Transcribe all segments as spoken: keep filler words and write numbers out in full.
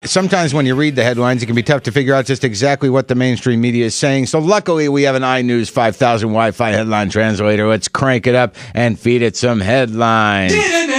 sometimes when you read the headlines, it can be tough to figure out just exactly what the mainstream media is saying. So luckily, we have an iNews five thousand Wi-Fi headline translator. Let's crank it up and feed it some headlines.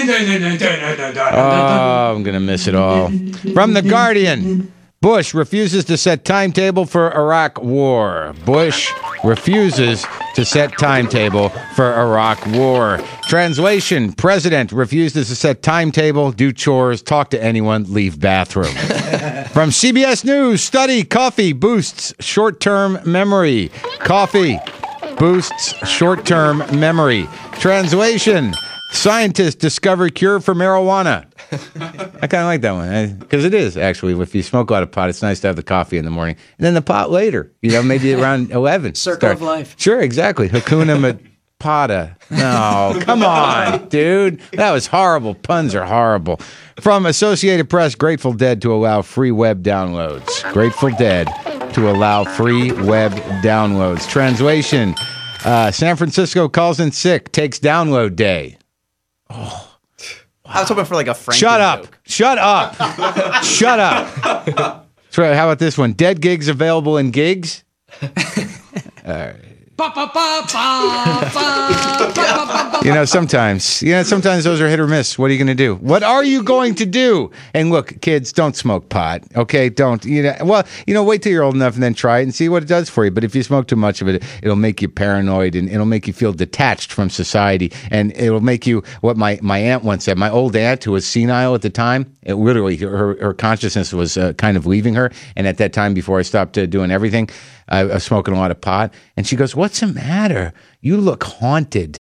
Oh, I'm going to miss it all. From The Guardian. Bush refuses to set timetable for Iraq war. Bush refuses to set timetable for Iraq war. Translation, President refuses to set timetable, do chores, talk to anyone, leave bathroom. From C B S News, study, coffee boosts short-term memory. Coffee boosts short-term memory. Translation, scientists discover cure for marijuana. I kind of like that one because it is actually. If you smoke a lot of pot, it's nice to have the coffee in the morning and then the pot later. You know, maybe around eleven. Circle Start. of life. Sure, exactly. Hakuna Matata. No, come on, dude. That was horrible. Puns are horrible. From Associated Press, Grateful Dead to allow free web downloads. Grateful Dead to allow free web downloads. Translation: uh, San Francisco calls in sick, takes download day. Oh. I was hoping for like a Franken Shut up. joke. Shut up. Shut up. So how about this one? Dead gigs available in gigs? All right. You know, sometimes, you know, sometimes those are hit or miss. What are you going to do? What are you going to do? And look, kids, don't smoke pot. Okay, don't. You know, well, you know, wait till you're old enough and then try it and see what it does for you. But if you smoke too much of it, it'll make you paranoid and it'll make you feel detached from society, and it'll make you what my my aunt once said. My old aunt, who was senile at the time, it literally her her consciousness was uh, kind of leaving her. And at that time, before I stopped uh, doing everything, I was smoking a lot of pot, and she goes, "What's the matter? You look haunted."